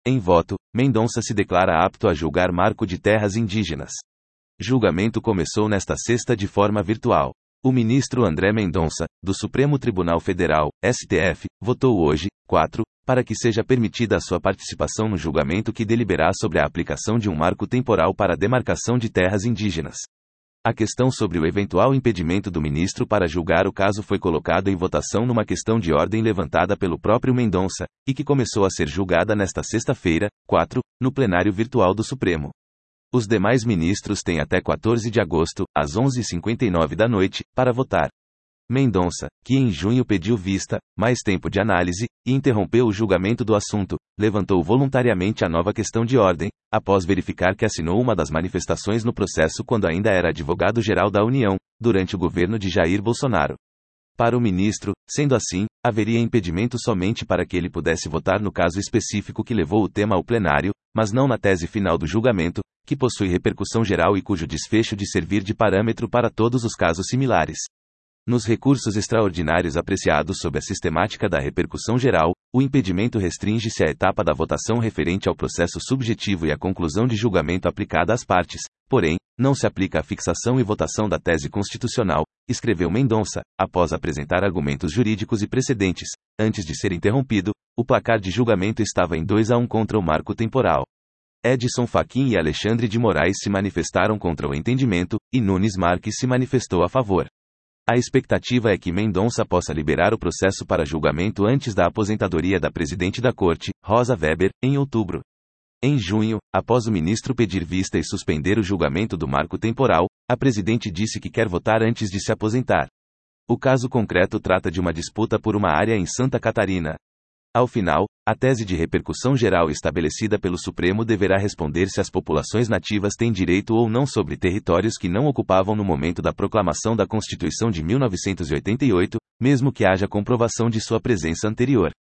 Em voto, Mendonça se declara apto a julgar marco de terras indígenas. Julgamento começou nesta sexta de forma virtual. O ministro André Mendonça, do Supremo Tribunal Federal, STF, votou hoje, 4, para que seja permitida a sua participação no julgamento que deliberará sobre a aplicação de um marco temporal para a demarcação de terras indígenas. A questão sobre o eventual impedimento do ministro para julgar o caso foi colocada em votação numa questão de ordem levantada pelo próprio Mendonça, e que começou a ser julgada nesta sexta-feira, 4, no plenário virtual do Supremo. Os demais ministros têm até 14 de agosto, às 11h59 da noite, para votar. Mendonça, que em junho pediu vista, mais tempo de análise, e interrompeu o julgamento do assunto, levantou voluntariamente a nova questão de ordem, após verificar que assinou uma das manifestações no processo quando ainda era advogado-geral da União, durante o governo de Jair Bolsonaro. Para o ministro, sendo assim, haveria impedimento somente para que ele pudesse votar no caso específico que levou o tema ao plenário, mas não na tese final do julgamento, que possui repercussão geral e cujo desfecho de servir de parâmetro para todos os casos similares. Nos recursos extraordinários apreciados sob a sistemática da repercussão geral, o impedimento restringe-se à etapa da votação referente ao processo subjetivo e à conclusão de julgamento aplicada às partes, porém, não se aplica à fixação e votação da tese constitucional, escreveu Mendonça, após apresentar argumentos jurídicos e precedentes. Antes de ser interrompido, o placar de julgamento estava em 2-1 contra o marco temporal. Edson Fachin e Alexandre de Moraes se manifestaram contra o entendimento, e Nunes Marques se manifestou a favor. A expectativa é que Mendonça possa liberar o processo para julgamento antes da aposentadoria da presidente da Corte, Rosa Weber, em outubro. Em junho, após o ministro pedir vista e suspender o julgamento do marco temporal, a presidente disse que quer votar antes de se aposentar. O caso concreto trata de uma disputa por uma área em Santa Catarina. Ao final, a tese de repercussão geral estabelecida pelo Supremo deverá responder se as populações nativas têm direito ou não sobre territórios que não ocupavam no momento da proclamação da Constituição de 1988, mesmo que haja comprovação de sua presença anterior.